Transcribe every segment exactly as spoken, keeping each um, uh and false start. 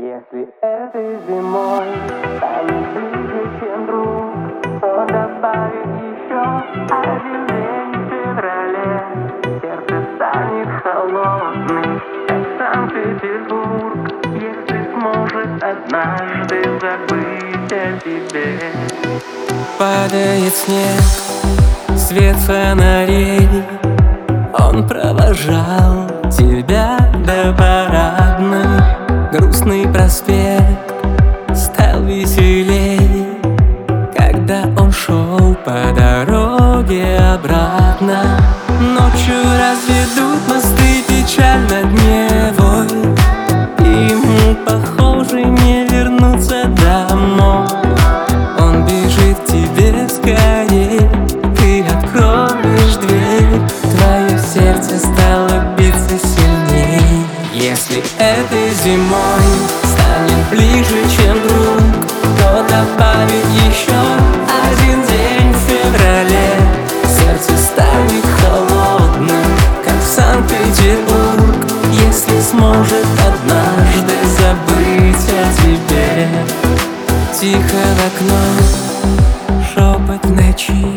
Если этой зимой станет ближе, чем друг, то добавит еще один день в феврале. Сердце станет холодным, как Санкт-Петербург, если сможет однажды забыть о тебе. Падает снег, свет фонарей, он провожал тебя до парадной. Грустный проспект стал веселей, когда он шел по дороге обратно. Ночью разведут мосты печаль над Невой, и ему, похоже, не вернуться домой. Он бежит к тебе скорей, ты откроешь дверь, твое сердце стало биться сильней. Если этой зимой станет ближе, чем друг, то добавит еще один день в феврале. Сердце станет холодным, как Санкт-Петербург, если сможет однажды забыть о тебе. Тихо в окно, шепот в ночи,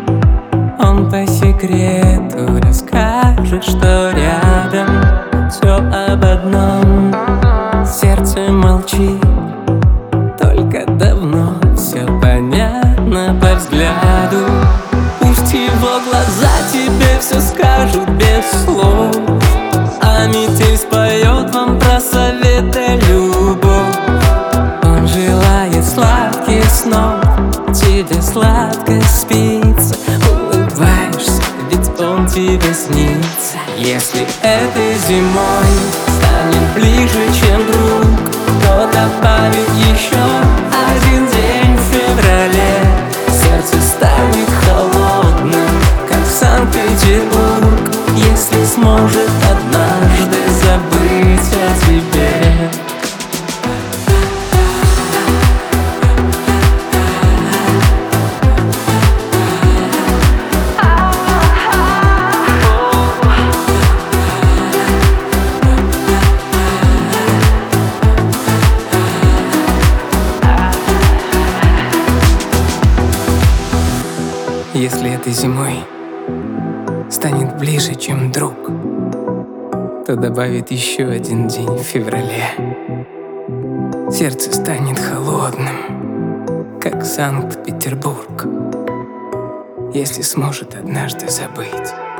он по секрету расскажет, что рядом все об одном. Сердце молчит, только давно все понятно по взгляду. Пусть его глаза тебе все скажут без слов, а метель споет вам про советы любовь. Он желает сладких снов, тебе сладко спится, улыбаешься, ведь он тебе снится. Если этой зимой станет ближе, чем друг, то добавит еще один день в феврале. Сердце станет холодным, как Санкт-Петербург, если сможет однажды забыть о тебе. Если этой зимой станет ближе, чем друг, то добавит еще один день в феврале. Сердце станет холодным, как Санкт-Петербург, если сможет однажды забыть.